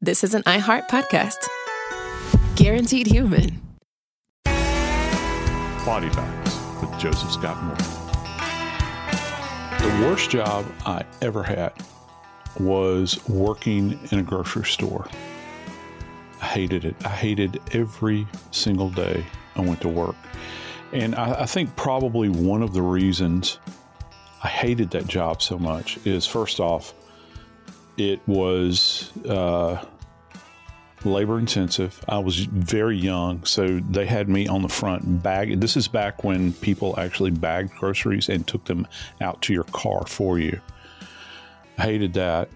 this is an iHeart podcast. Guaranteed Human. Body Bags with Joseph Scott Morgan. The worst job I ever had was working in a grocery store. I hated it. I hated every single day I went to work. And I think probably one of the reasons I hated that job so much is, first off, it was labor intensive. I was very young, so they had me on the front bag. This is back when people actually bagged groceries and took them out to your car for you. I hated that.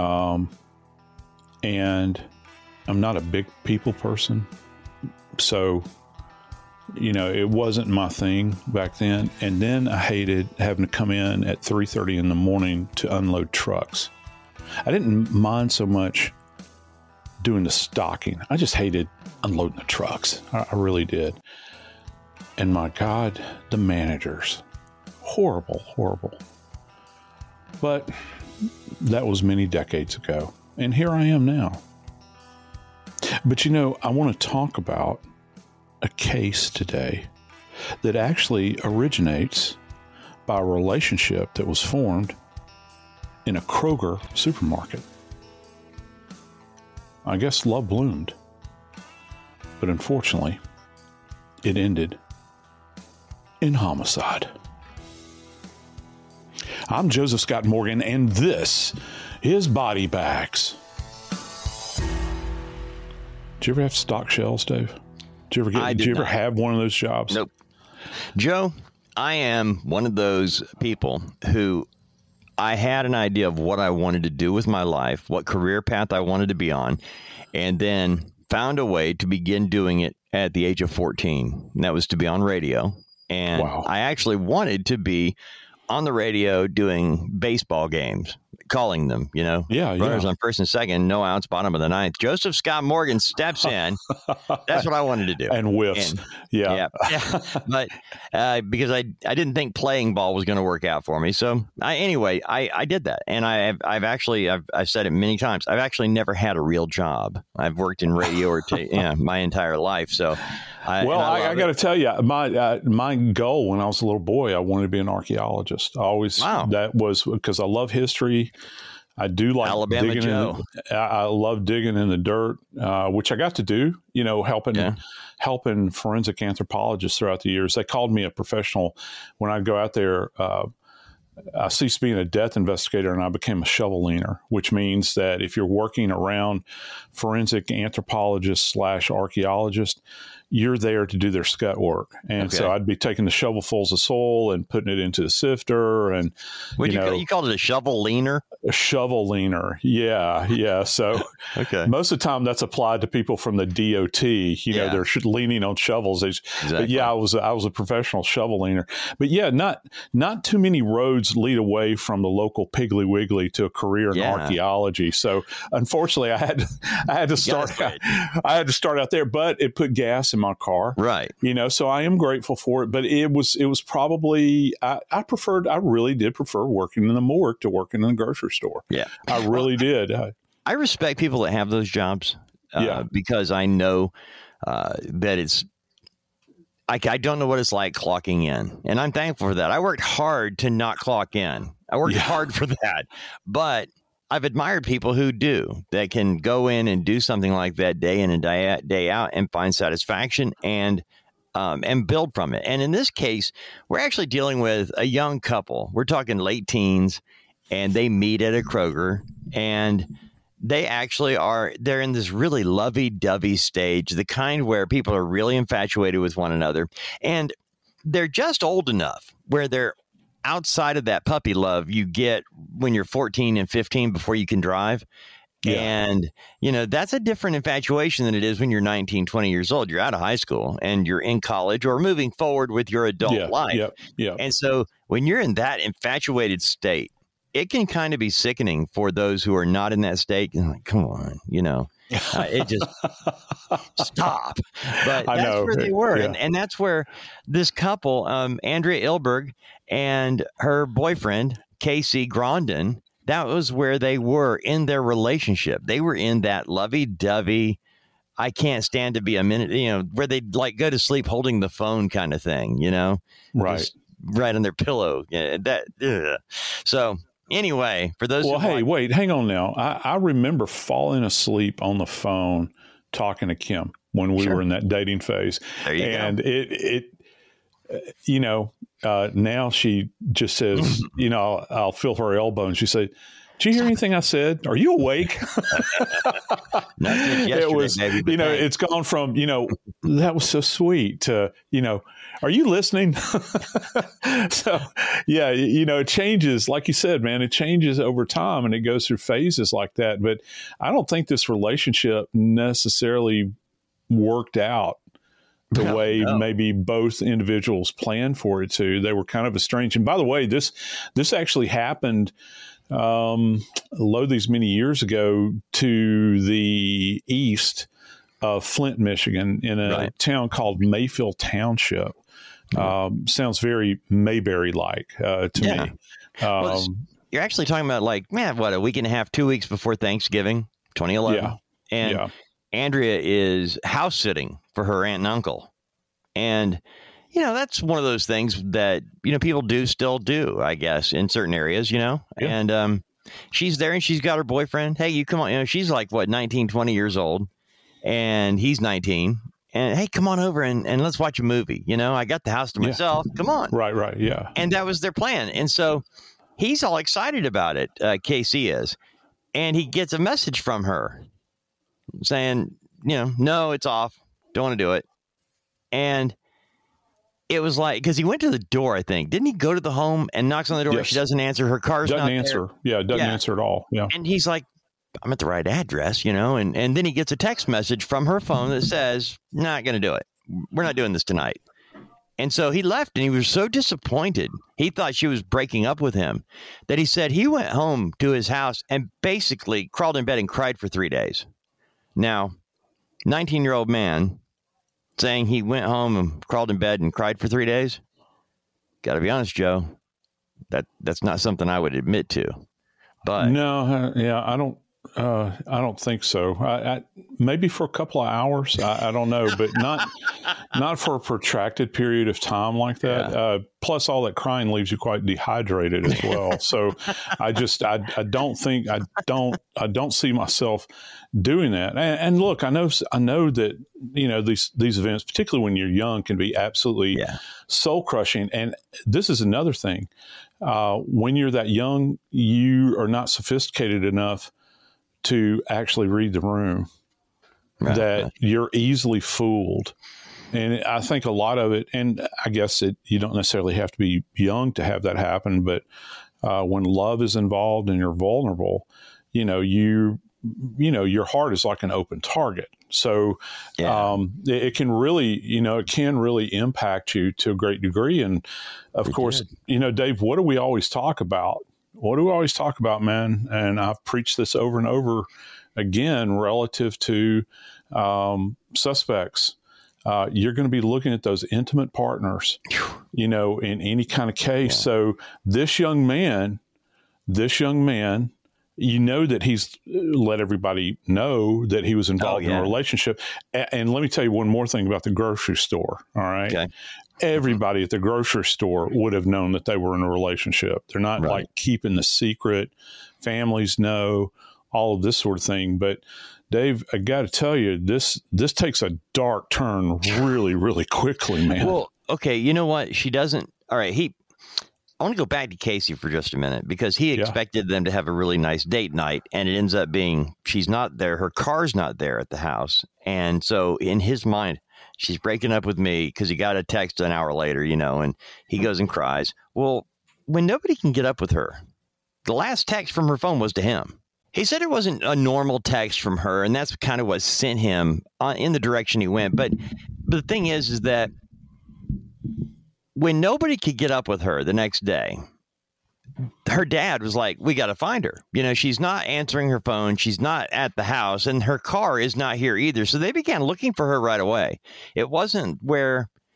And I'm not a big people person, so it wasn't my thing back then. And then I hated having to come in at 3:30 in the morning to unload trucks. I didn't mind so much doing the stocking. I just hated unloading the trucks. I really did. And my God, the managers, horrible, horrible. But that was many decades ago. And here I am now. But I want to talk about a case today that actually originates by a relationship that was formed in a Kroger supermarket. I guess love bloomed, but unfortunately, it ended in homicide. I'm Joseph Scott Morgan, and this is Body Bags. Did you ever have to stock shelves, Dave? Did you ever have one of those jobs? Nope. Joe, I am one of those people who I had an idea of what I wanted to do with my life, what career path I wanted to be on, and then found a way to begin doing it at the age of 14. And that was to be on radio. And wow. I actually wanted to be on the radio doing baseball games, calling them, runners on first and second, no outs, bottom of the ninth. Joseph Scott Morgan steps in. That's what I wanted to do. And whiffs. Yeah. But because I didn't think playing ball was going to work out for me. So I did that. And I've said it many times. I've actually never had a real job. I've worked in radio or my entire life. So I got to tell you, my goal when I was a little boy, I wanted to be an archaeologist. That was because I love history. I do like Alabama digging Joe. I love digging in the dirt, which I got to do, helping forensic anthropologists throughout the years. They called me a professional when I go out there. I ceased being a death investigator and I became a shovel leaner, which means that if you're working around forensic anthropologists / archaeologists, you're there to do their scut work. And so I'd be taking the shovelfuls of soil and putting it into the sifter. And you called it a shovel leaner? A shovel leaner. Yeah. So most of the time that's applied to people from the DOT. They're leaning on shovels. Exactly. But I was a professional shovel leaner. But not too many roads lead away from the local Piggly Wiggly to a career in archaeology. So unfortunately, I had to start out there. But it put gas in my car, right? So I am grateful for it. But it was probably I really did prefer working in the morgue to working in the grocery store. Yeah, I really did. I respect people that have those jobs because I know that it's. I don't know what it's like clocking in, and I'm thankful for that. I worked hard to not clock in. I worked hard for that, but I've admired people who do, that can go in and do something like that day in and day out and find satisfaction and build from it. And in this case, we're actually dealing with a young couple. We're talking late teens, and they meet at a Kroger, and they're in this really lovey-dovey stage, the kind where people are really infatuated with one another. And they're just old enough where they're outside of that puppy love you get when you're 14 and 15 before you can drive. Yeah. And, that's a different infatuation than it is when you're 19, 20 years old. You're out of high school and you're in college or moving forward with your adult life. Yeah. And so when you're in that infatuated state, it can kind of be sickening for those who are not in that state. You're like, come on, it just stop. But that's where they were. Yeah. And that's where this couple, Andrea Ilberg and her boyfriend, Casey Grondin, that was where they were in their relationship. They were in that lovey-dovey, I can't stand to be a minute, where they'd like go to sleep holding the phone kind of thing, Right. Just right on their pillow. Yeah, So anyway, for those wait, hang on now. I remember falling asleep on the phone talking to Kim when we were in that dating phase. There you go. Now she just says, I'll feel her elbow and she said, "Did you hear anything I said? Are you awake?" It was, baby, it's gone from, that was so sweet to, are you listening? So, yeah, it changes. Like you said, man, it changes over time and it goes through phases like that. But I don't think this relationship necessarily worked out the way maybe both individuals planned for it to. They were kind of estranged. And by the way, this actually happened these many years ago to the east of Flint, Michigan, in a town called Mayfield Township. Sounds very Mayberry-like to me. You're actually talking about a week and a half, 2 weeks before Thanksgiving, 2011. Yeah. And Andrea is house sitting for her aunt and uncle. And, that's one of those things that, people still do, I guess, in certain areas, Yeah. And she's there and she's got her boyfriend. Hey, you come on. She's like, 19, 20 years old. And he's 19. And hey, come on over and let's watch a movie. I got the house to myself. Come on. Right. Yeah. And that was their plan. And so he's all excited about it. KC is. And he gets a message from her saying, no, it's off. Don't want to do it. And it was like, because he went to the door, I think. Didn't he go to the home and knocks on the door? Yes. She doesn't answer. Her car's doesn't not answer. there. Yeah, doesn't answer at all. Yeah. And he's like, I'm at the right address, and then he gets a text message from her phone that says, not going to do it. We're not doing this tonight. And so he left and he was so disappointed. He thought she was breaking up with him that he said he went home to his house and basically crawled in bed and cried for 3 days. Now, 19-year-old man saying he went home and crawled in bed and cried for 3 days. Got to be honest, Joe, that's not something I would admit to. But no, I don't think so. I maybe for a couple of hours. I don't know, but not for a protracted period of time like that. Yeah. Plus, all that crying leaves you quite dehydrated as well. So, I don't see myself doing that. And look, I know that these events, particularly when you're young, can be absolutely soul crushing. And this is another thing. When you're that young, you are not sophisticated enough to actually read the room, that you're easily fooled. And I think a lot of it, and I guess you don't necessarily have to be young to have that happen, but when love is involved and you're vulnerable, your heart is like an open target. So it can really impact you to a great degree. And of course, Dave, what do we always talk about? What do we always talk about, man? And I've preached this over and over again relative to suspects. You're going to be looking at those intimate partners, in any kind of case. Yeah. So this young man, that he's let everybody know that he was involved in a relationship. And let me tell you one more thing about the grocery store. All right. Okay. Everybody at the grocery store would have known that they were in a relationship. They're not like keeping the secret. Families know, all of this sort of thing. But Dave, I got to tell you, this takes a dark turn really, really quickly, man. Well, okay. You know what? She doesn't. All right. I want to go back to Casey for just a minute, because he expected them to have a really nice date night, and it ends up being she's not there. Her car's not there at the house. And so in his mind, she's breaking up with me because he got a text an hour later, and he goes and cries. Well, when nobody can get up with her, the last text from her phone was to him. He said it wasn't a normal text from her, and that's kind of what sent him in the direction he went. But the thing is that when nobody could get up with her the next day, her dad was like, we got to find her. She's not answering her phone. She's not at the house, and her car is not here either. So they began looking for her right away. It wasn't where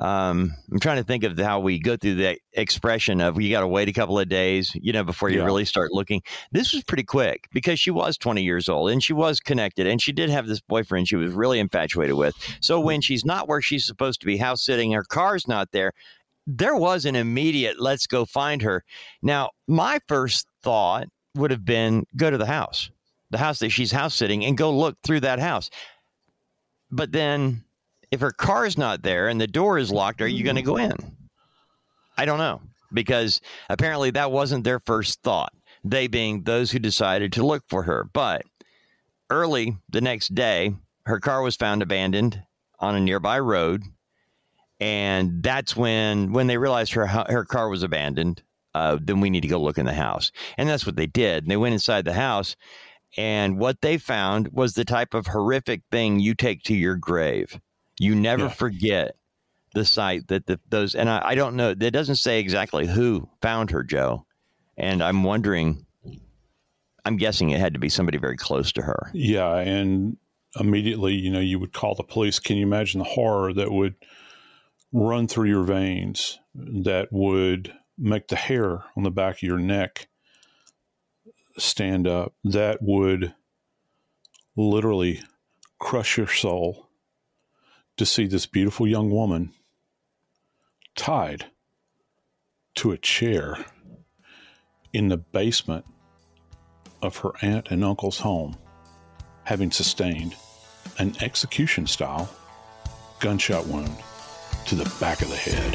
I'm trying to think of how we go through the expression of you got to wait a couple of days, before you really start looking. This was pretty quick because she was 20 years old and she was connected and she did have this boyfriend she was really infatuated with. So when she's not where she's supposed to be house sitting, her car's not there, there was an immediate, let's go find her. Now, my first thought would have been go to the house that she's house sitting and go look through that house. But then if her car's not there and the door is locked, are you going to go in? I don't know, because apparently that wasn't their first thought, they being those who decided to look for her. But early the next day, her car was found abandoned on a nearby road. And that's when they realized her car was abandoned, then we need to go look in the house. And that's what they did. And they went inside the house. And what they found was the type of horrific thing you take to your grave. You never forget the sight that those, and I don't know, it doesn't say exactly who found her, Joe. And I'm guessing it had to be somebody very close to her. Yeah. And immediately, you would call the police. Can you imagine the horror that would run through your veins, that would make the hair on the back of your neck stand up, that would literally crush your soul to see this beautiful young woman tied to a chair in the basement of her aunt and uncle's home, having sustained an execution-style gunshot wound to the back of the head.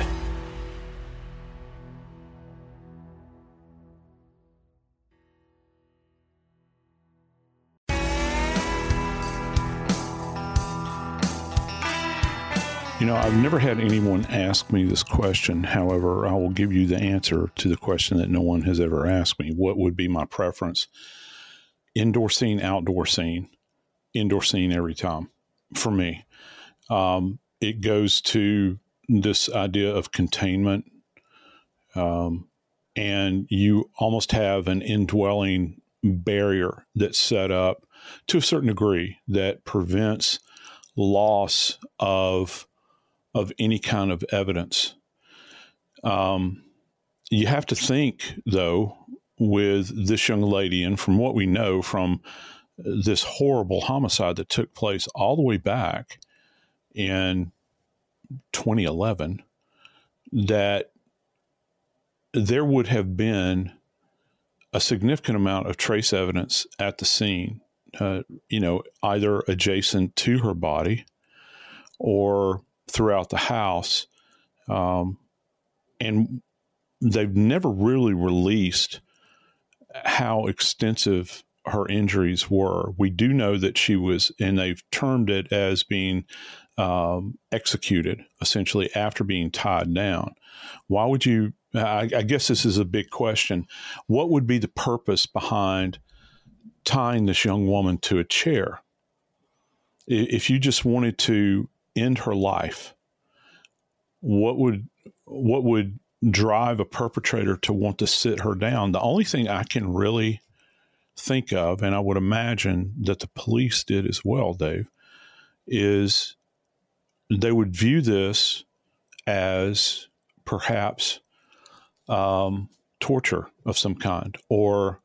I've never had anyone ask me this question. However, I will give you the answer to the question that no one has ever asked me. What would be my preference? Indoor scene, outdoor scene. Indoor scene every time for me. It goes to this idea of containment. And you almost have an indwelling barrier that's set up to a certain degree that prevents loss of any kind of evidence. You have to think, though, with this young lady, and from what we know from this horrible homicide that took place all the way back in 2011, that there would have been a significant amount of trace evidence at the scene, either adjacent to her body or throughout the house. And they've never really released how extensive her injuries were. We do know that she was, and they've termed it as being executed, essentially, after being tied down. Why would you, I guess this is a big question. What would be the purpose behind tying this young woman to a chair? If you just wanted to end her life, what would drive a perpetrator to want to sit her down? The only thing I can really think of, and I would imagine that the police did as well, Dave, is they would view this as perhaps torture of some kind, or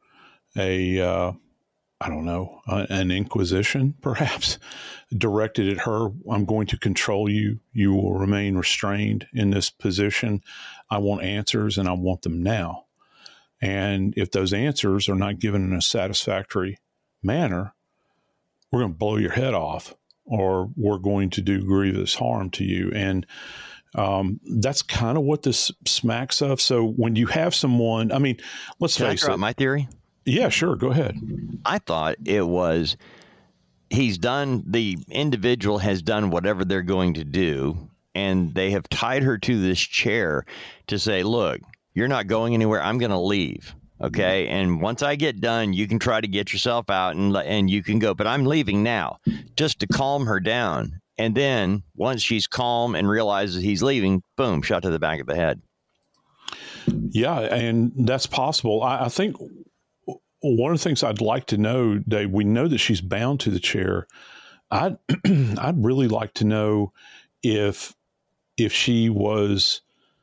an inquisition, perhaps, directed at her. I'm going to control you. You will remain restrained in this position. I want answers, and I want them now. And if those answers are not given in a satisfactory manner, we're going to blow your head off, or we're going to do grievous harm to you. And that's kind of what this smacks of. So when you have someone, let's face it. My theory? Yeah, sure. Go ahead. I thought it was the individual has done whatever they're going to do, and they have tied her to this chair to say, look, you're not going anywhere. I'm going to leave. Okay. And once I get done, you can try to get yourself out and you can go, but I'm leaving now, just to calm her down. And then once she's calm and realizes he's leaving, boom, shot to the back of the head. Yeah. And that's possible. I think one of the things I'd like to know, Dave, we know that she's bound to the chair. I'd really like to know if if she was,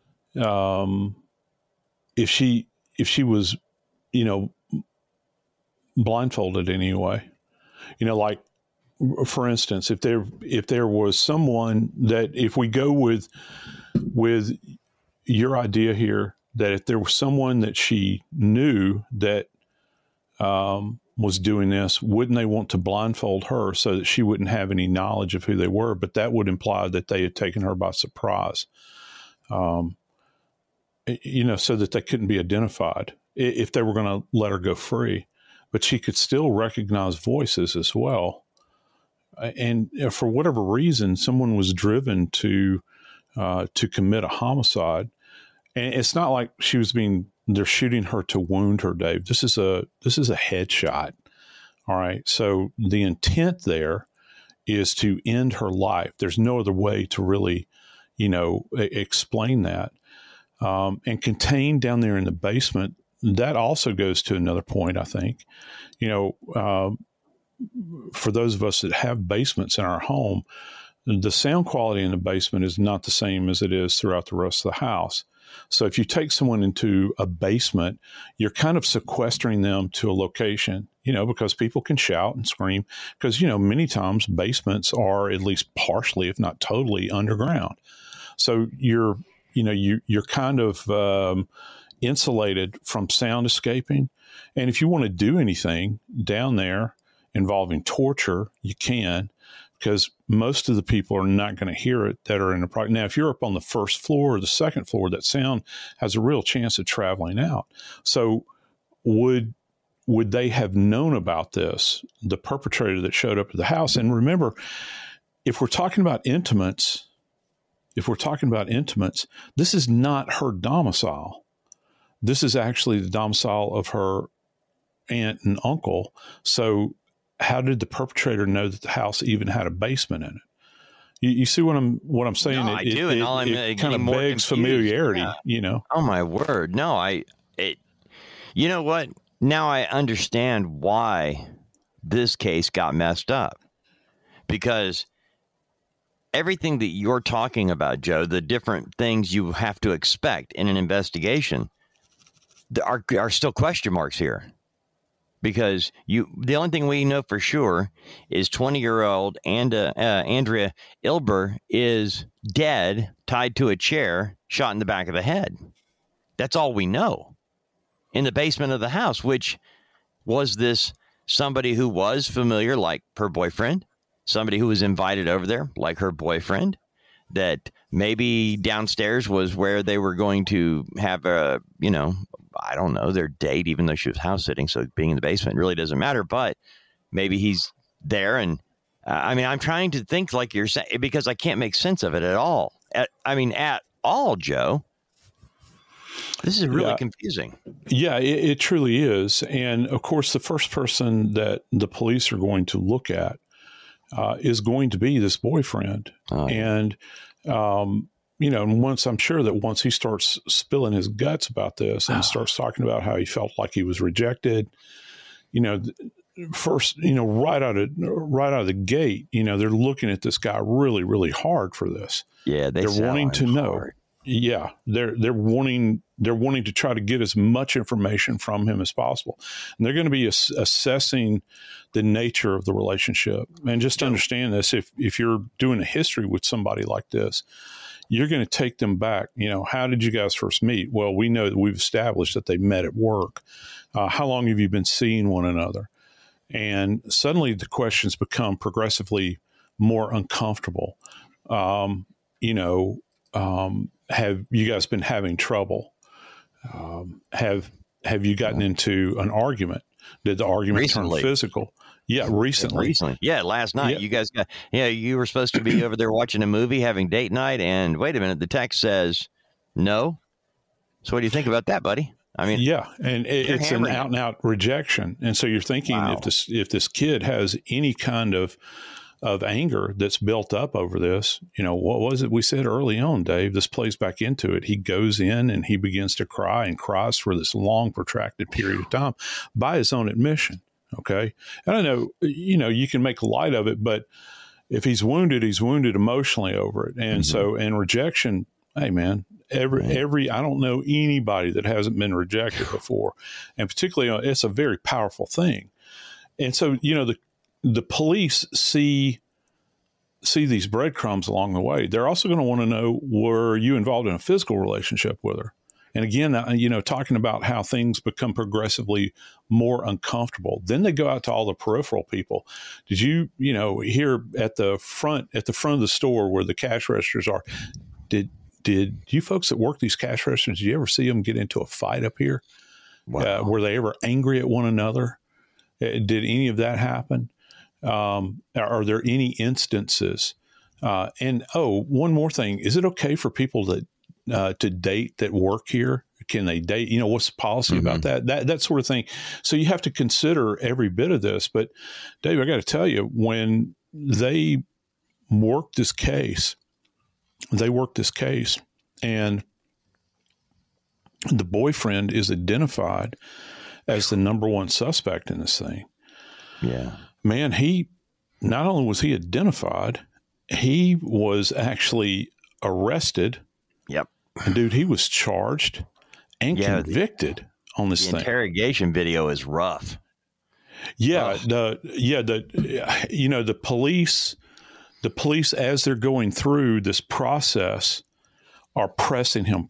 if she was, blindfolded anyway, like, for instance, if there was someone that, if we go with your idea here, that if there was someone that she knew that was doing this, wouldn't they want to blindfold her so that she wouldn't have any knowledge of who they were? But that would imply that they had taken her by surprise, so that they couldn't be identified if they were going to let her go free. But she could still recognize voices as well. And for whatever reason, someone was driven to commit a homicide. And it's not like they're shooting her to wound her, Dave. This is a headshot. All right. So the intent there is to end her life. There's no other way to really, explain that. And contained down there in the basement, that also goes to another point, I think. For those of us that have basements in our home, the sound quality in the basement is not the same as it is throughout the rest of the house. So if you take someone into a basement, you're kind of sequestering them to a location, because people can shout and scream, because, many times basements are at least partially, if not totally, underground. So you're kind of insulated from sound escaping. And if you want to do anything down there involving torture, you can, because most of the people are not going to hear it that are in the project. Now, if you're up on the first floor or the second floor, that sound has a real chance of traveling out. So would they have known about this, the perpetrator that showed up at the house? And remember, if we're talking about intimates, this is not her domicile. This is actually the domicile of her aunt and uncle. So how did the perpetrator know that the house even had a basement in it? You see what I'm saying? No, I do, and all it kind of begs familiarity. Yeah. Oh my word! No, you know what? Now I understand why this case got messed up, because everything that you're talking about, Joe, the different things you have to expect in an investigation, there are still question marks here. Because the only thing we know for sure is 20-year-old Andrea Ilber is dead, tied to a chair, shot in the back of the head. That's all we know. In the basement of the house, which was this somebody who was familiar, like her boyfriend, somebody who was invited over there, like her boyfriend, that maybe downstairs was where they were going to have a, I don't know, their date, even though she was house sitting. So being in the basement really doesn't matter, but maybe he's there. And I'm trying to think like you're saying, because I can't make sense of it at all. At all, Joe. This is really confusing. Yeah, it truly is. And of course, the first person that the police are going to look at is going to be this boyfriend. And, and once he starts spilling his guts about this and starts talking about how he felt like he was rejected, first, right out of the gate, they're looking at this guy really, really hard for this. Yeah, they're wanting to know. Hard. Yeah, they're wanting to try to get as much information from him as possible, and they're going to be assessing the nature of the relationship. And just understand this: if you're doing a history with somebody like this, you're going to take them back. How did you guys first meet? Well, we know that we've established that they met at work. How long have you been seeing one another? And suddenly the questions become progressively more uncomfortable. Have you guys been having trouble? Have you gotten into an argument? Did the argument turn physical? Yeah, recently. Yeah, last night. You guys you were supposed to be over there watching a movie, having date night, and wait a minute, the text says no. So what do you think about that, buddy? And it's an out and out rejection. And so you're thinking, if this kid has any kind of anger that's built up over this, what was it we said early on, Dave? This plays back into it. He goes in and he begins to cry and cries for this long, protracted period of time by his own admission. Okay. And I know, you can make light of it, but if he's wounded emotionally over it. And so, and rejection, hey man, every, I don't know anybody that hasn't been rejected before. And particularly, it's a very powerful thing. And so, the police see these breadcrumbs along the way. They're also going to want to know, were you involved in a physical relationship with her? And again, talking about how things become progressively more uncomfortable. Then they go out to all the peripheral people. Did you, here at the front of the store where the cash registers are, did you folks that work these cash registers, did you ever see them get into a fight up here? Wow. Were they ever angry at one another? Did any of that happen? Are there any instances? And one more thing: is it okay for people to date that work here? Can they date? What's the policy about that? That sort of thing. So you have to consider every bit of this. But Dave, I got to tell you, when they worked this case, and the boyfriend is identified as the number one suspect in this thing. Yeah. Man, not only was he identified, he was actually arrested. Yep. And dude, he was charged and convicted on this thing. The interrogation video is rough. Yeah. The police, as they're going through this process, are pressing him.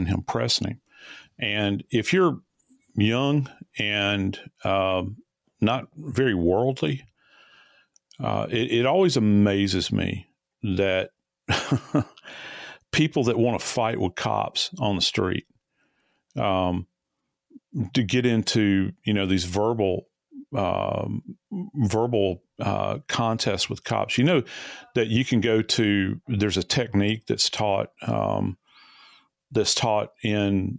And if you're young and not very worldly, it always amazes me that people that want to fight with cops on the street, to get into these verbal contests with cops. That you can go to. There's a technique that's taught in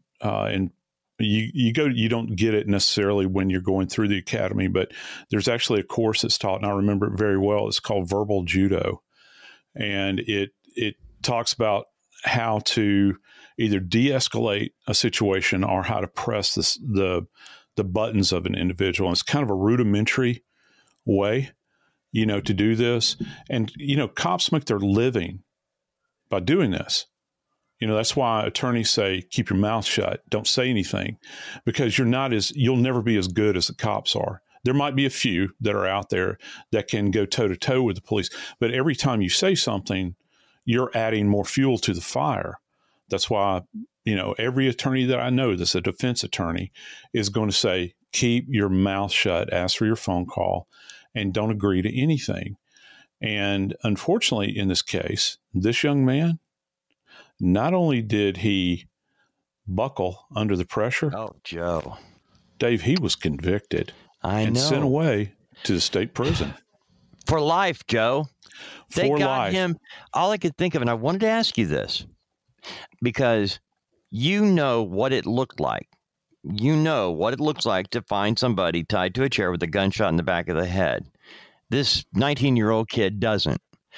you don't get it necessarily when you're going through the academy, but there's actually a course that's taught, and I remember it very well. It's called verbal judo. And it talks about how to either de-escalate a situation or how to press the buttons of an individual. And it's kind of a rudimentary way, to do this. And, cops make their living by doing this. That's why attorneys say, keep your mouth shut. Don't say anything, because you'll never be as good as the cops are. There might be a few that are out there that can go toe to toe with the police, but every time you say something, you're adding more fuel to the fire. That's why, every attorney that I know that's a defense attorney is going to say, keep your mouth shut, ask for your phone call, and don't agree to anything. And unfortunately, in this case, this young man, not only did he buckle under the pressure. Oh, Joe. Dave, he was convicted and sent away to the state prison. For life, Joe. They got him. All I could think of, and I wanted to ask you this, because you know what it looked like. You know what it looks like to find somebody tied to a chair with a gunshot in the back of the head. This 19-year-old kid doesn't.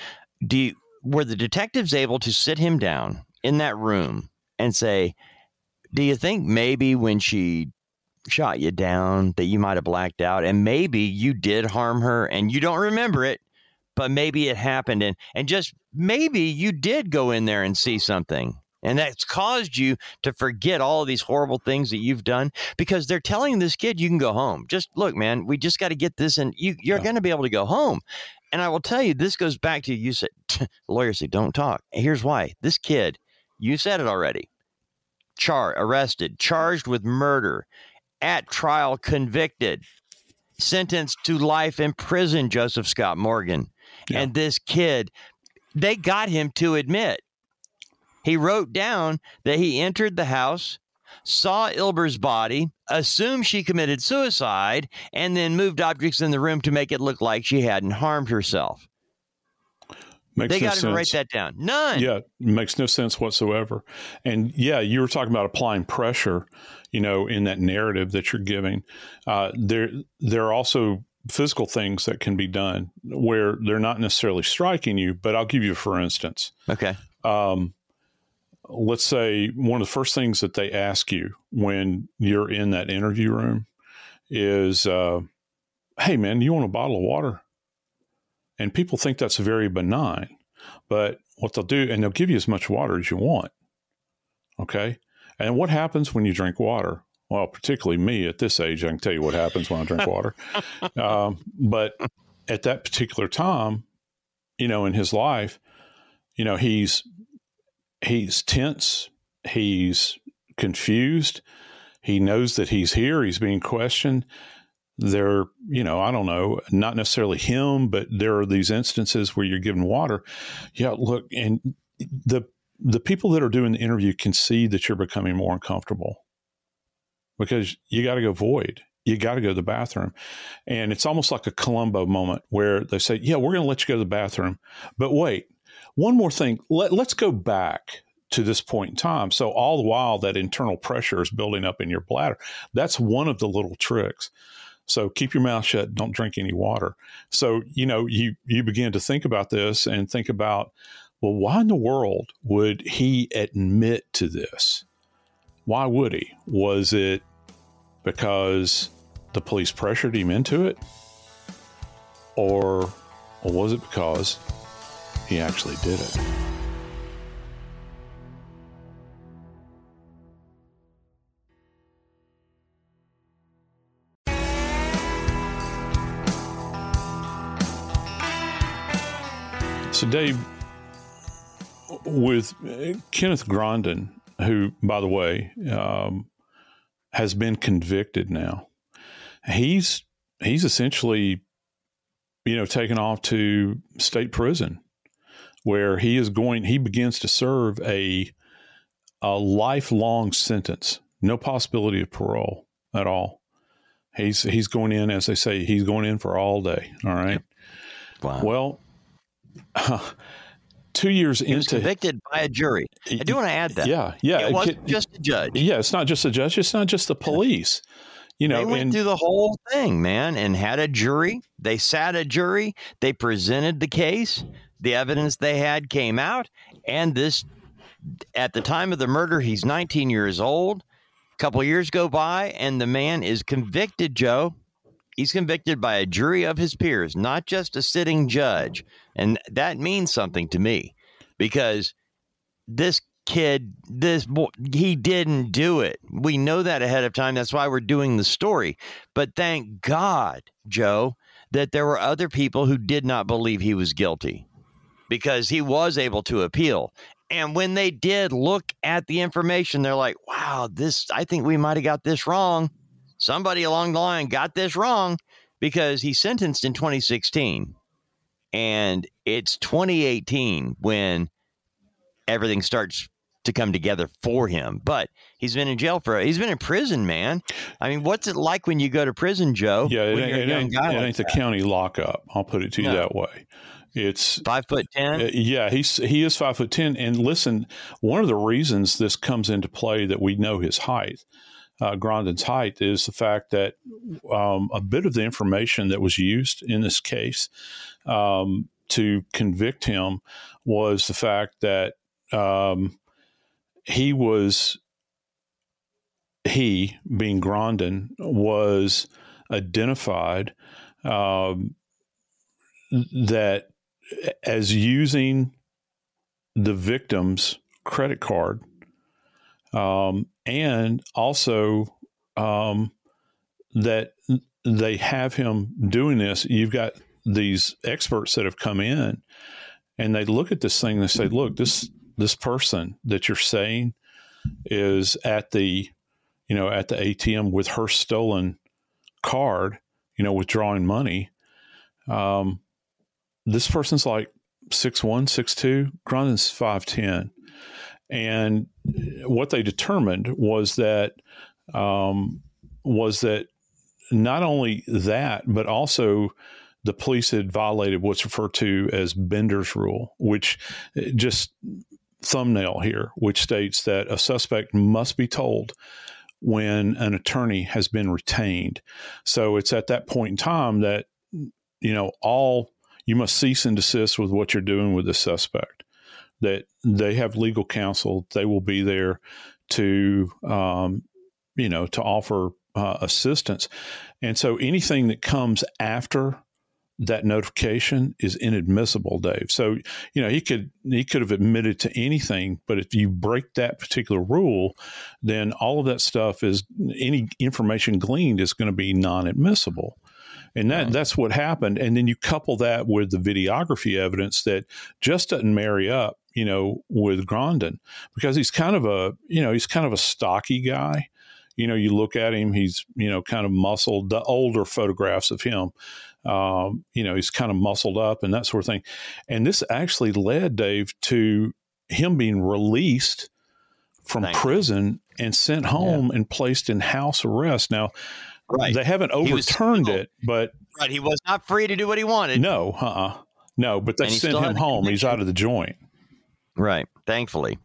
Were the detectives able to sit him down in that room and say, do you think maybe when she shot you down that you might have blacked out and maybe you did harm her and you don't remember it, but maybe it happened and just maybe you did go in there and see something and that's caused you to forget all of these horrible things that you've done? Because they're telling this kid, you can go home. Just look, man, we just got to get this and you're going to be able to go home. And I will tell you, this goes back to, you said, lawyers say, don't talk. Here's why. This kid, you said it already, arrested, charged with murder, at trial, convicted, sentenced to life in prison, Joseph Scott Morgan. Yeah. And this kid, they got him to admit. He wrote down that he entered the house, saw Ilber's body, assumed she committed suicide, and then moved objects in the room to make it look like she hadn't harmed herself. They got him to write that down. None. Yeah, makes no sense whatsoever. And yeah, you were talking about applying pressure, in that narrative that you're giving. There are also physical things that can be done where they're not necessarily striking you, but I'll give you for instance. Okay. Let's say one of the first things that they ask you when you're in that interview room is, hey man, do you want a bottle of water? And people think that's very benign. But what they'll do, and they'll give you as much water as you want. Okay. And what happens when you drink water? Well, particularly me at this age, I can tell you what happens when I drink water. But at that particular time, in his life, he's tense. He's confused. He knows that he's here. He's being questioned. There, I don't know, not necessarily him, but there are these instances where you're given water. Yeah, look, and the people that are doing the interview can see that you're becoming more uncomfortable because you got to go void. You got to go to the bathroom. And it's almost like a Columbo moment where they say, yeah, we're going to let you go to the bathroom. But wait, one more thing. Let's go back to this point in time. So all the while that internal pressure is building up in your bladder. That's one of the little tricks. So keep your mouth shut. Don't drink any water. So, you begin to think about this and think about, well, why in the world would he admit to this? Why would he? Was it because the police pressured him into it? Or was it because he actually did it? So, Dave, with Kenneth Grondin, who, by the way, has been convicted now, he's essentially, taken off to state prison where he begins to serve a lifelong sentence, no possibility of parole at all. He's going in, as they say, he's going in for all day. All right. Wow. Well, 2 years he was into convicted by a jury. I do want to add that. Yeah. It wasn't just a judge. Yeah, it's not just a judge. It's not just the police. They went through the whole thing, man, and had a jury. They sat a jury. They presented the case. The evidence they had came out. And at the time of the murder, he's 19 years old. A couple of years go by, and the man is convicted, Joe. He's convicted by a jury of his peers, not just a sitting judge. And that means something to me because this kid, he didn't do it. We know that ahead of time. That's why we're doing the story. But thank God, Joe, that there were other people who did not believe he was guilty because he was able to appeal. And when they did look at the information, they're like, wow, I think we might have got this wrong. Somebody along the line got this wrong because he's sentenced in 2016 and it's 2018 when everything starts to come together for him. But he's been in he's been in prison, man. I mean, what's it like when you go to prison, Joe? Yeah, it ain't the county lockup. I'll put it to you that way. It's 5'10". Yeah, he is 5'10". And listen, one of the reasons this comes into play that we know his height, Grondin's height, is the fact that a bit of the information that was used in this case to convict him was the fact that he, being Grondin, was identified that as using the victim's credit card, and also that they have him doing this. You've got these experts that have come in and they look at this thing and they say, look, this person that you're saying is at the ATM with her stolen card, withdrawing money. This person's like 6'1", 6'2", Grondin's 5'10". And what they determined was that not only that, but also the police had violated what's referred to as Bender's rule, which just thumbnail here, which states that a suspect must be told when an attorney has been retained. So it's at that point in time that, you must cease and desist with what you're doing with the suspect, that they have legal counsel. They will be there to, to offer assistance. And so anything that comes after that notification is inadmissible, Dave. So, he could have admitted to anything, but if you break that particular rule, then all of that stuff any information gleaned is going to be non-admissible. And that's what happened. And then you couple that with the videography evidence that just doesn't marry up, with Grondin, because he's kind of a stocky guy. You look at him, he's, kind of muscled. The older photographs of him, he's kind of muscled up and that sort of thing. And this actually led, Dave, to him being released from prison and sent home and placed in house arrest. Now, they haven't overturned it, but he was not free to do what he wanted. No, no, but they sent him home. He's out of the joint. Right. Thankfully.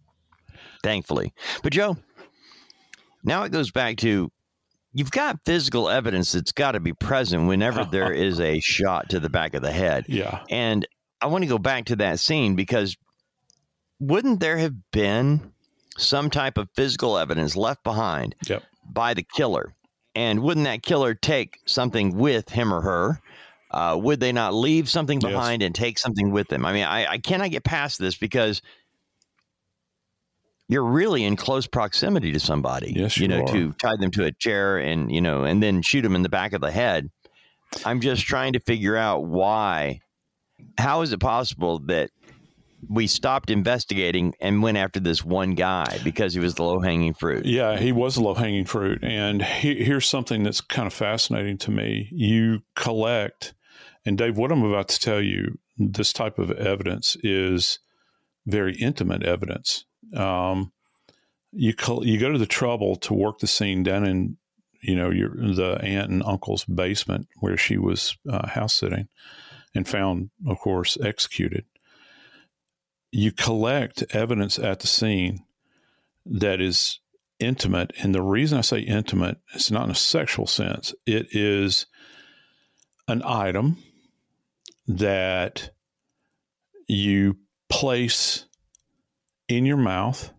But Joe, now it goes back to, you've got physical evidence that's got to be present whenever there is a shot to the back of the head. Yeah. And I want to go back to that scene, because wouldn't there have been some type of physical evidence left behind by the killer? And wouldn't that killer take something with him or her? Would they not leave something behind and take something with them? I mean, I cannot get past this, because you're really in close proximity to somebody, yes, you are. To tie them to a chair and, and then shoot them in the back of the head. I'm just trying to figure out how is it possible that we stopped investigating and went after this one guy because he was the low-hanging fruit? Yeah, he was the low-hanging fruit. And here's something that's kind of fascinating to me. You collect, and Dave, what I'm about to tell you, this type of evidence is very intimate evidence. You go to the trouble to work the scene down in, the aunt and uncle's basement where she was house sitting and found, of course, executed. You collect evidence at the scene that is intimate. And the reason I say intimate, it's not in a sexual sense. It is an item that you place in your mouth,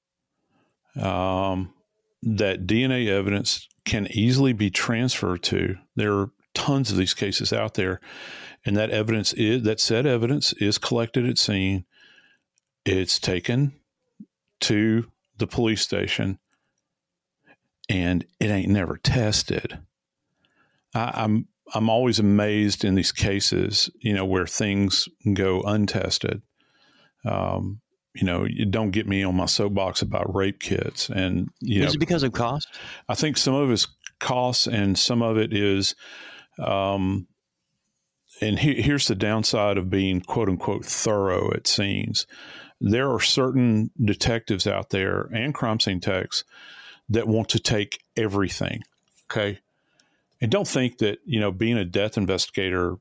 that DNA evidence can easily be transferred to. There are tons of these cases out there, and that said evidence is collected at scene. It's taken to the police station, and it ain't never tested. I'm always amazed in these cases, where things go untested. You don't get me on my soapbox about rape kits. And, is it because of cost? I think some of it is cost, and some of it is, and here's the downside of being quote unquote thorough at scenes. There are certain detectives out there and crime scene techs that want to take everything. Okay. And don't think that, being a death investigator,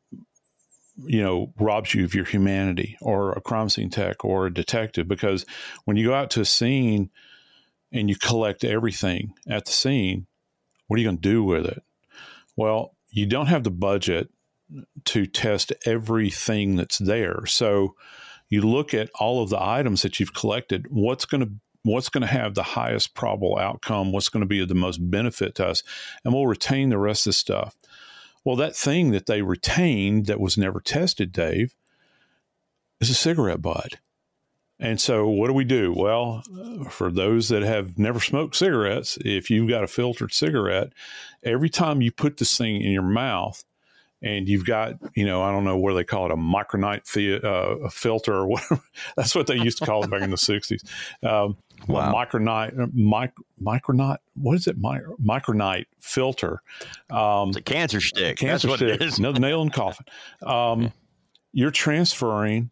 robs you of your humanity, or a crime scene tech or a detective, because when you go out to a scene and you collect everything at the scene, what are you going to do with it? Well, you don't have the budget to test everything that's there. So you look at all of the items that you've collected, what's going to have the highest probable outcome, what's going to be of the most benefit to us, and we'll retain the rest of the stuff. Well, that thing that they retained that was never tested, Dave, is a cigarette butt. And so what do? Well, for those that have never smoked cigarettes, if you've got a filtered cigarette, every time you put this thing in your mouth, and you've got, I don't know what they call it, a micronite a filter or whatever. That's what they used to call it back in the 60s. Wow. Micronite, what is it? Micronite filter. It's a cancer stick. That's what it is. Another nail in the coffin. You're transferring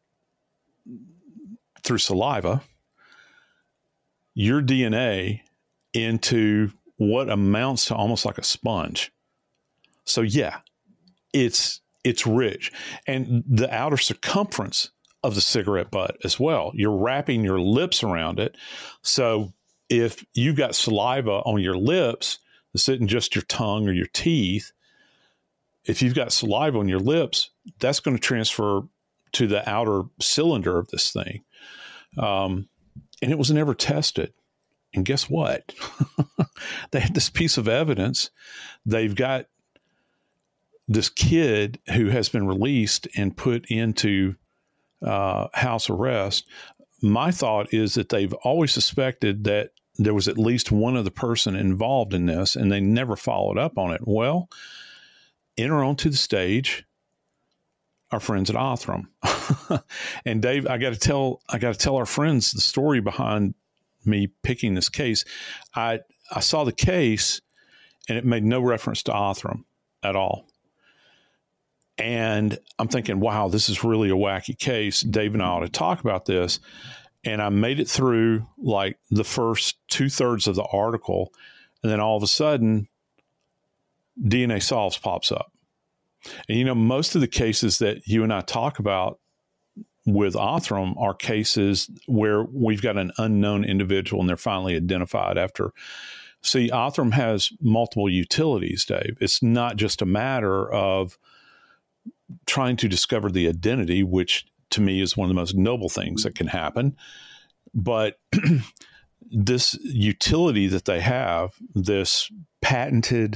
through saliva your DNA into what amounts to almost like a sponge. So yeah, it's rich. And the outer circumference of the cigarette butt as well. You're wrapping your lips around it. So if you got saliva on your lips, this isn't just your tongue or your teeth. If you've got saliva on your lips, that's going to transfer to the outer cylinder of this thing. And it was never tested. And guess what? They had this piece of evidence. They've got this kid who has been released and put into house arrest, my thought is that they've always suspected that there was at least one other person involved in this, and they never followed up on it. Well, enter onto the stage our friends at Othram. And Dave, I got to tell our friends the story behind me picking this case. I saw the case, and it made no reference to Othram at all. And I'm thinking, wow, this is really a wacky case. Dave and I ought to talk about this. And I made it through like the first 2/3 of the article. And then all of a sudden, DNA Solves pops up. And, most of the cases that you and I talk about with Othram are cases where we've got an unknown individual and they're finally identified after. See, Othram has multiple utilities, Dave. It's not just a matter of trying to discover the identity, which to me is one of the most noble things that can happen. But this utility that they have, this patented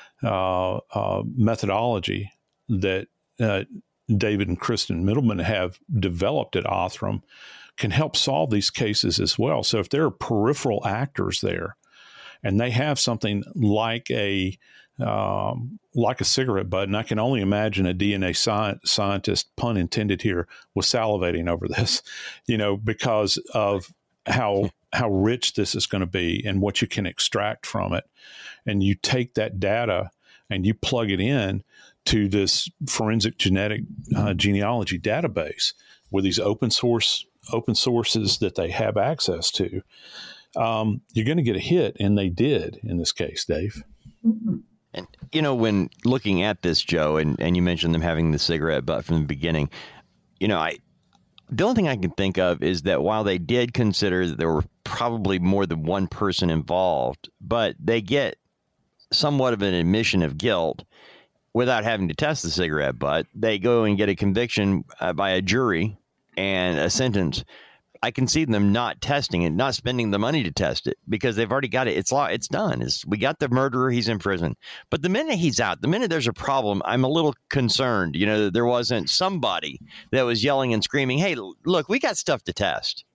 methodology that David and Kristen Middleman have developed at Othram, can help solve these cases as well. So if there are peripheral actors there, and they have something like a cigarette butt, and I can only imagine a DNA scientist, pun intended here, was salivating over this, because of how rich this is going to be and what you can extract from it. And you take that data and you plug it in to this forensic genetic genealogy database with these open sources that they have access to. You're going to get a hit, and they did in this case, Dave. And, when looking at this, Joe, and you mentioned them having the cigarette butt from the beginning, the only thing I can think of is that while they did consider that there were probably more than one person involved, but they get somewhat of an admission of guilt without having to test the cigarette butt. They go and get a conviction by a jury and a sentence. I can see them not testing it, not spending the money to test it, because they've already got it. It's law. It's done. We got the murderer. He's in prison. But the minute he's out, the minute there's a problem, I'm a little concerned. That there wasn't somebody that was yelling and screaming, "Hey, look, we got stuff to test."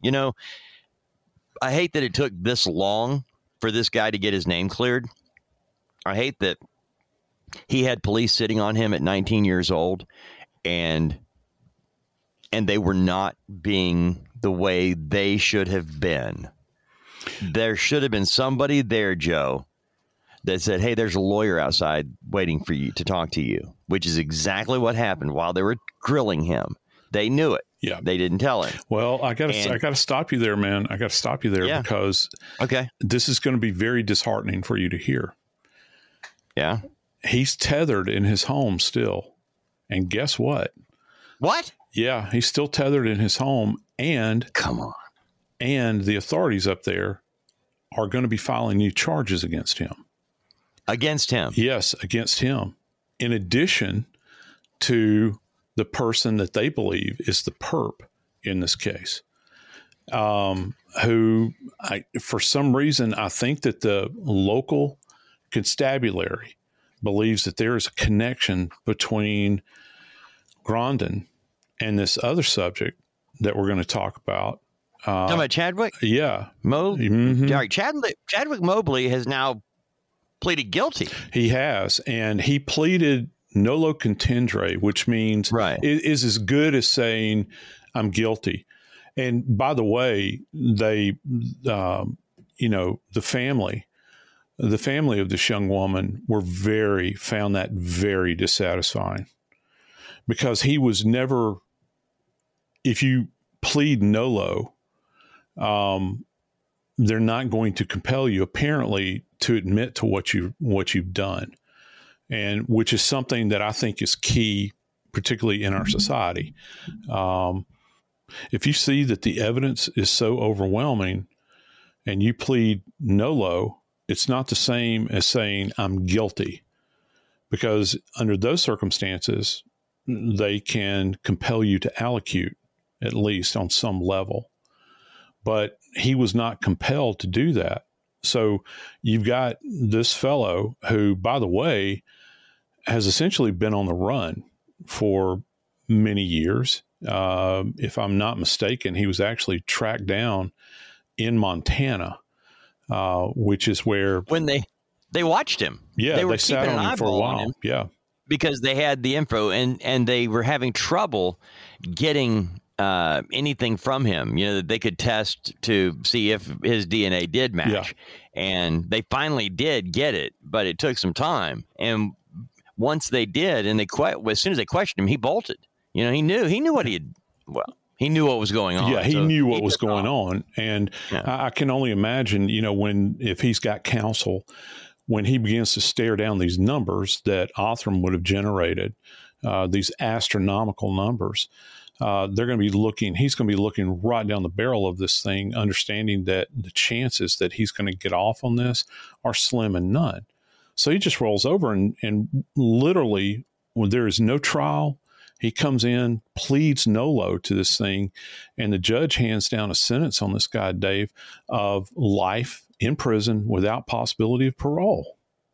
I hate that it took this long for this guy to get his name cleared. I hate that he had police sitting on him at 19 years old, and they were not being the way they should have been. There should have been somebody there, Joe, that said, "Hey, there's a lawyer outside waiting for you to talk to you," which is exactly what happened while they were grilling him. They knew it. Yeah. They didn't tell him. Well, I got to stop you there, man. I got to stop you there because this is going to be very disheartening for you to hear. Yeah. He's tethered in his home still. And guess what? What? Yeah, he's still tethered in his home. And come on. And the authorities up there are going to be filing new charges against him. Against him? Yes, against him. In addition to the person that they believe is the perp in this case, who for some reason, I think that the local constabulary believes that there is a connection between Grondin and this other subject that we're going to talk about. Talking about Chadwick? Yeah. Mobley? Mm-hmm. All right, Chadwick Mobley has now pleaded guilty. He has, and he pleaded nolo contendere, which means it is as good as saying I'm guilty. And by the way, they, the family of this young woman found that very dissatisfying, because he was never, if you plead nolo, they're not going to compel you apparently to admit to what you've done. And which is something that I think is key, particularly in our society. If you see that the evidence is so overwhelming and you plead nolo, it's not the same as saying I'm guilty, because under those circumstances, they can compel you to allocute, at least on some level. But he was not compelled to do that. So you've got this fellow who, by the way, has essentially been on the run for many years. If I'm not mistaken, he was actually tracked down in Montana, which is where when they watched him. Yeah, they were they sat on him for a while. Yeah, because they had the info and they were having trouble getting anything from him, that they could test to see if his DNA did match. Yeah. And they finally did get it, but it took some time. And once they did, and as soon as they questioned him, he bolted. He knew what he knew what was going on. Yeah, he knew what was going on. And I can only imagine, if he's got counsel, when he begins to stare down these numbers that Othram would have generated, these astronomical numbers, he's going to be looking right down the barrel of this thing, understanding that the chances that he's going to get off on this are slim and none. So he just rolls over and literally, when there is no trial, he comes in, pleads nolo to this thing, and the judge hands down a sentence on this guy, Dave, of life in prison without possibility of parole.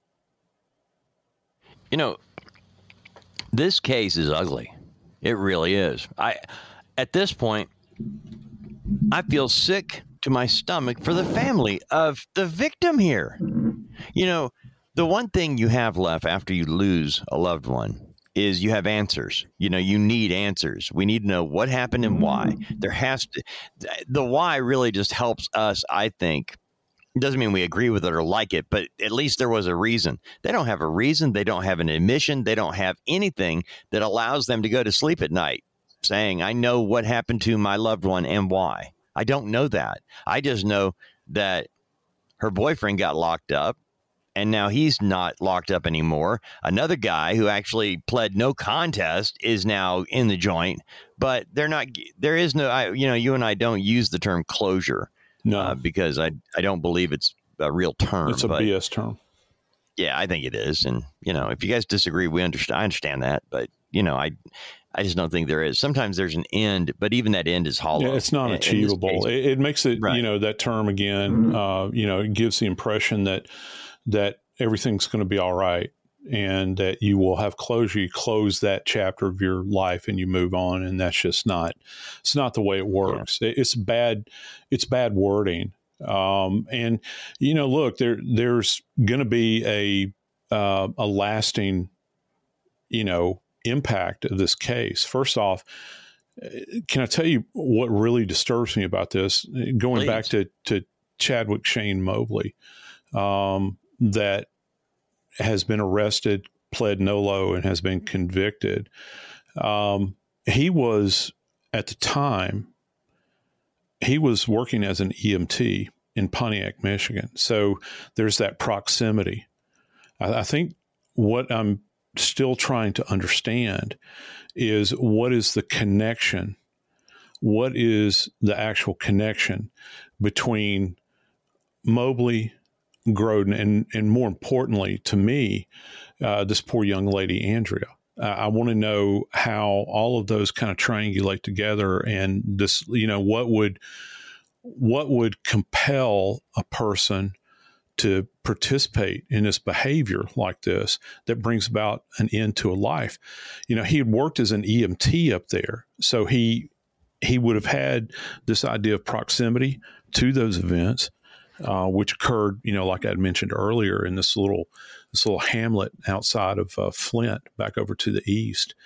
This case is ugly. It really is. At this point, I feel sick to my stomach for the family of the victim here. The one thing you have left after you lose a loved one is you have answers. You need answers. We need to know what happened and why. The why really just helps us, I think. It doesn't mean we agree with it or like it, but at least there was a reason. They don't have a reason. They don't have an admission. They don't have anything that allows them to go to sleep at night saying, I know what happened to my loved one and why. I don't know that. I just know that her boyfriend got locked up and now he's not locked up anymore. Another guy who actually pled no contest is now in the joint, but there is no, you and I don't use the term closure. No, because I don't believe it's a real term. It's a BS term. Yeah, I think it is. And, if you guys disagree, I understand that. But, I just don't think there is. Sometimes there's an end, but even that end is hollow. Yeah, it's not achievable. It makes it, right. That term again, it gives the impression that everything's going to be all right and that you will have closure. You close that chapter of your life and you move on. And that's just it's not the way it works. Yeah. It's bad wording. And, look, there's going to be a lasting, impact of this case. First off, can I tell you what really disturbs me about this? Going Please. Back to Chadwick Shane Mobley, that has been arrested, pled nolo, and has been convicted. He was, at the time, he was working as an EMT in Pontiac, Michigan. So there's that proximity. I think what I'm still trying to understand is what is the connection? What is the actual connection between Mobley, Grodin, and more importantly to me, this poor young lady, Andrea? I want to know how all of those kind of triangulate together, and this, what would compel a person to participate in this behavior like this that brings about an end to a life. He had worked as an EMT up there, so he would have had this idea of proximity to those events, which occurred, like I had mentioned earlier, in this little hamlet outside of Flint, back over to the east.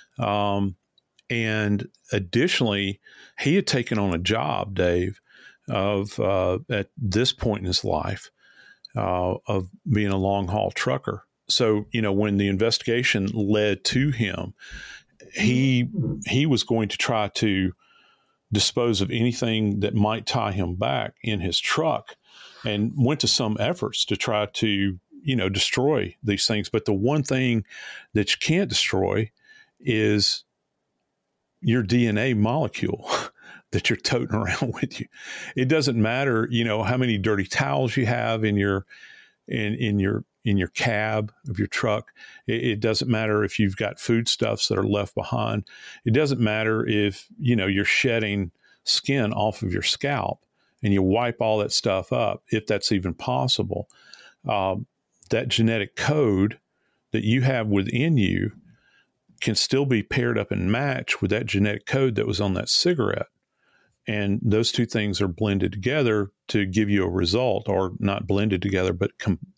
And additionally, he had taken on a job, Dave, of at this point in his life, of being a long haul trucker. So, when the investigation led to him, he was going to try to dispose of anything that might tie him back in his truck, and went to some efforts to try to, destroy these things. But the one thing that you can't destroy is your DNA molecule that you're toting around with you. It doesn't matter, how many dirty towels you have in your cab of your truck. It doesn't matter if you've got foodstuffs that are left behind. It doesn't matter if, you're shedding skin off of your scalp and you wipe all that stuff up, if that's even possible. That genetic code that you have within you can still be paired up and matched with that genetic code that was on that cigarette. And those two things are blended together to give you a result, or not blended together, but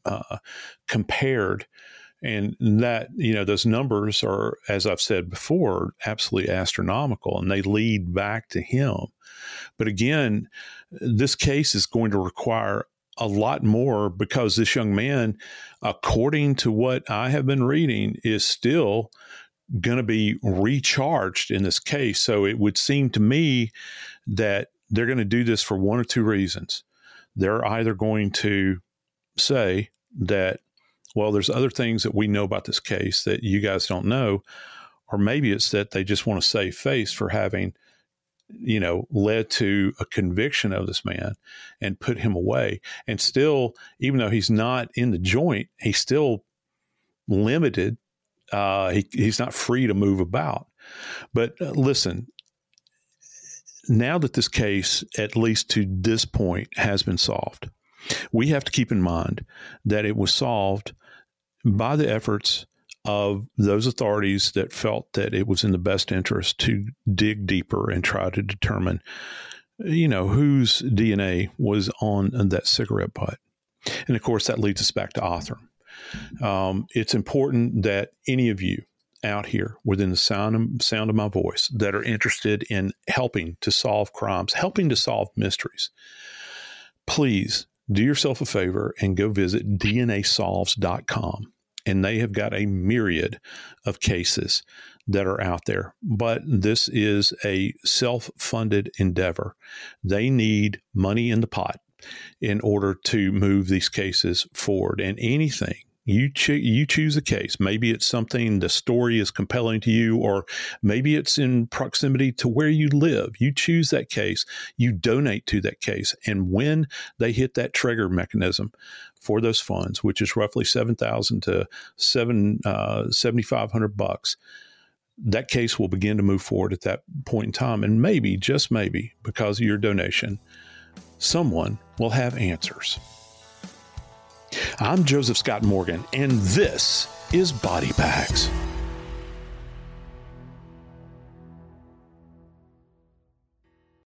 compared. And that, those numbers are, as I've said before, absolutely astronomical, and they lead back to him. But again, this case is going to require a lot more, because this young man, according to what I have been reading, is still going to be recharged in this case. So it would seem to me that they're going to do this for one or two reasons. They're either going to say that, well, there's other things that we know about this case that you guys don't know, or maybe it's that they just want to save face for having, led to a conviction of this man and put him away. And still, even though he's not in the joint, he's still limited. He's not free to move about. But listen, now that this case, at least to this point, has been solved, we have to keep in mind that it was solved by the efforts of those authorities that felt that it was in the best interest to dig deeper and try to determine, whose DNA was on that cigarette butt. And of course, that leads us back to Othram. It's important that any of you out here within the sound of my voice that are interested in helping to solve crimes, helping to solve mysteries, please do yourself a favor and go visit DNAsolves.com. And they have got a myriad of cases that are out there. But this is a self-funded endeavor. They need money in the pot in order to move these cases forward. And anything, you choose a case. Maybe it's something, the story is compelling to you, or maybe it's in proximity to where you live. You choose that case, you donate to that case. And when they hit that trigger mechanism for those funds, which is roughly $7,000 to $7,500, that case will begin to move forward at that point in time. And maybe, just maybe, because of your donation, someone will have answers. I'm Joseph Scott Morgan, and this is Body Bags.